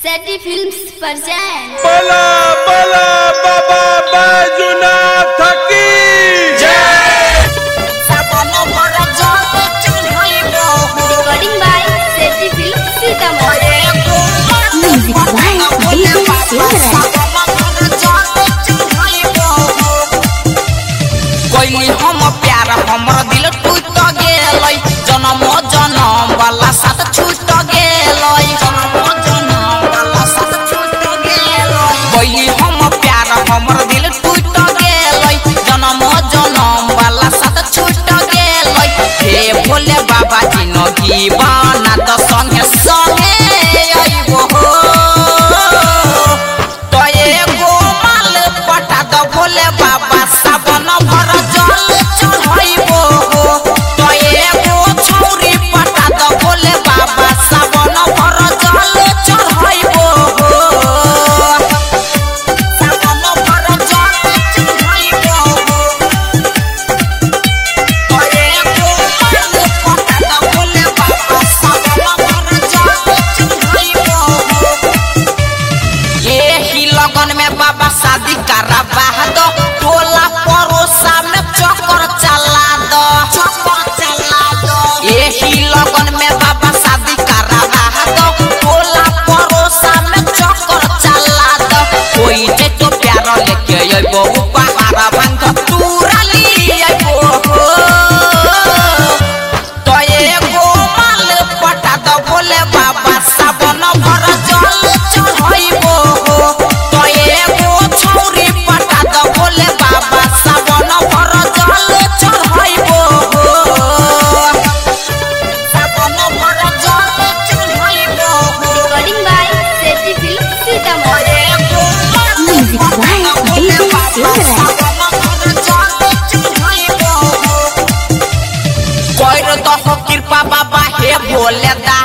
सेटी films present बला बला बाबा बैजूनाथ की जय। recording by सेटी films Sitamarhi. Music by DJ Simran. कोई हम प्यार हमर दिल टूट गेलै, जन्म जन्म वाला साथ छूट गेलै, जन्म जन्म वाला साथ छूट गेलै। कोई हम प्यार हमर दिल टूट गेलै, जन्म जन्म वाला साथ छूट गेलै। हे भोले बाबा जिंदगी बना त संगे संगे आइबो हो, तो एगो माल पटा द भोले बाबा सावन भर जल चढ़ाइबो हो, तो एगो छौरी पटा द भोले बाबा सावन भर जल चढ़ाइबो हो, सावन भर जल चढ़ाइबो हो, तो एगो माल पटा द भोले बाबा सावन भर जल चढ़ाइबो हो। एही लगन में बाबा शादी करवा दो, टोला पड़ोसा में चक्कर चला दो, चक्कर चला दो। एही लगन में बाबा शादी करवा दो, टोला पड़ोसा में चक्कर चला दो। कोई जे तो प्यार लेके अइबो उपहार भांग तूरा ली अइबो हो, तो एगो माल पटा द भोले बाबा सावन भर जल चढ़ाइबो हो, तो एगो छौरी पटा द भोले बाबा सावन भर जल चढ़ाइबो हो, सावन भर जल चढ़ाइबो हो। recording by सेटी films Sitamarhi. Music by DJ Simran. कृपा बाबा हे भोले दा